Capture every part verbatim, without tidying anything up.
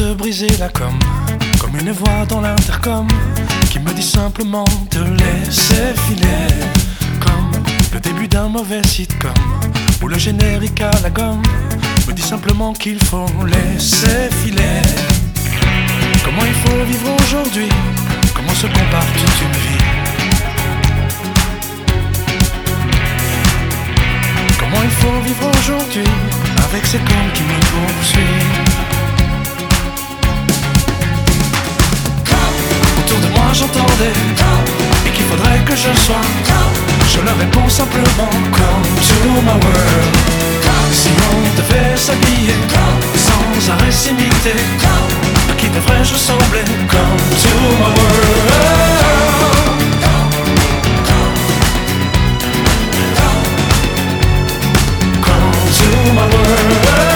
de briser la com, comme une voix dans l'intercom qui me dit simplement de laisser filer, comme le début d'un mauvais sitcom où le générique à la gomme me dit simplement qu'il faut laisser filer. Comment il faut vivre aujourd'hui, comment se compare toute une vie. Comment il faut vivre aujourd'hui avec ces com qui me poursuivent. Autour de moi j'entendais et qu'il faudrait que je sois. Je leur réponds simplement come to my world. Si on devait s'habiller sans arrêt s'imiter, à qui devrais-je ressembler? Come to my world. Come to my world.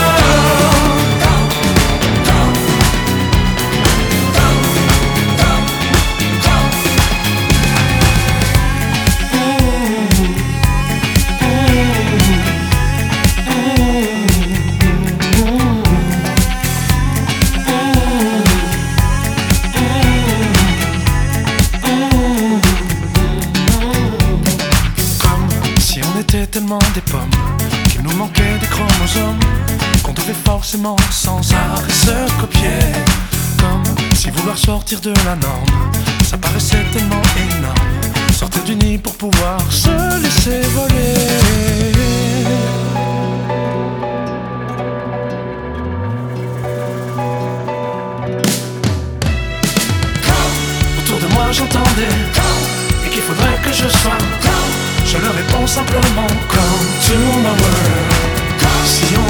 Tellement des pommes qu'il nous manquait des chromosomes, qu'on devait forcément sans arrêt se copier. Comme si vouloir sortir de la norme, ça paraissait tellement énorme. Sortir du nid pour pouvoir se laisser voler. Autour de moi j'entendais et qu'il faudrait que je sois. Je leur réponds simplement come to my world. Si on